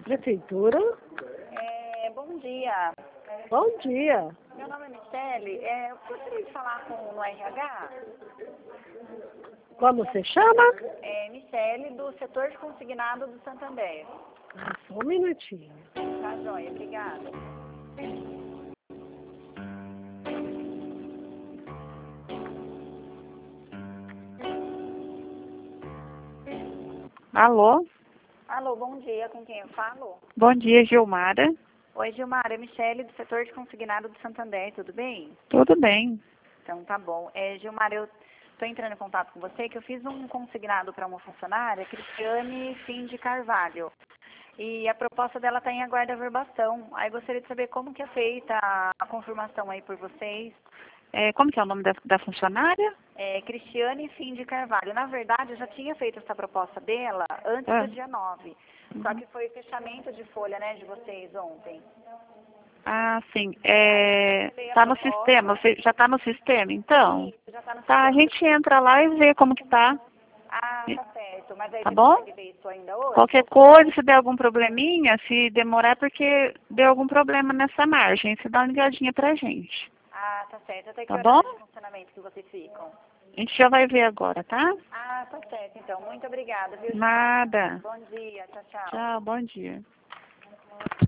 Prefeitura? Bom dia. Bom dia. Meu nome é Michele. Eu gostaria de falar no RH. Como você chama? Michele, do setor de consignado do Santander. Só um minutinho. Tá, joia. Obrigada. Alô? Alô, bom dia. Com quem eu falo? Bom dia, Gilmara. Oi, Gilmar. É Michele, do setor de consignado do Santander. Tudo bem? Tudo bem. Então, tá bom. Gilmar, eu estou entrando em contato com você que eu fiz um consignado para uma funcionária, Cristiane Fim de Carvalho. E a proposta dela está em aguardo de averbação. Aí gostaria de saber como que é feita a confirmação aí por vocês. Como que é o nome da funcionária? Cristiane Fim de Carvalho. Na verdade, eu já tinha feito essa proposta dela antes do dia 9. Só que foi fechamento de folha, né, de vocês ontem. Ah, sim. Tá no sistema. Você já está no sistema, então? Isso, já está no Tá, a sistema. gente entra lá e vê como que tá. Ah, tá certo. Mas aí Tá você bom? consegue ver isso ainda hoje? Qualquer coisa, se der algum probleminha, se demorar é porque deu algum problema nessa margem. Você dá uma ligadinha pra gente. Ah, tá certo. Até que Tá horário bom? de funcionamento que vocês ficam? A gente já vai ver agora, tá? Ah, tá certo. Então, muito obrigada, viu? Nada. Bom dia. Tchau, tchau. Tchau, bom dia.